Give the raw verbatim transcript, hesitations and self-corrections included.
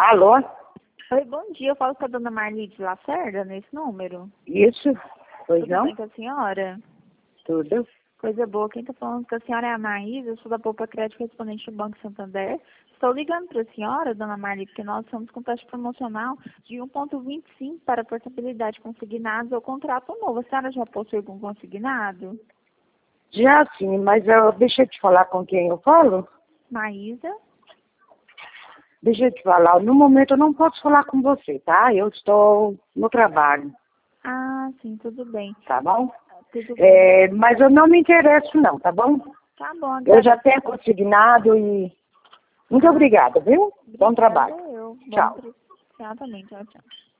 Alô? Oi, bom dia. Eu falo com a dona Marli de Lacerda, nesse número. Isso? Pois Tudo não? bem com a senhora? Tudo. Coisa boa. Quem está falando com a senhora é a Maísa. Eu sou da Poupa Crédito Correspondente do Banco Santander. Estou ligando para a senhora, dona Marli, porque nós estamos com taxa promocional de um vírgula vinte e cinco para portabilidade consignados ou contrato novo. A senhora já possui algum consignado? Já sim, mas eu, deixa eu te falar com quem eu falo. Maísa? Deixa eu te falar, no momento eu não posso falar com você, tá? Eu estou no trabalho, Ah, sim, tudo bem. tá bom? Tudo bem. É, mas eu não me interesso não, tá bom? Tá bom, Eu já agradeço. tenho consignado e... Muito Ah, obrigada, viu? Bom obrigada trabalho. eu. Bom, Tchau. tra- Exatamente. Tchau, tchau.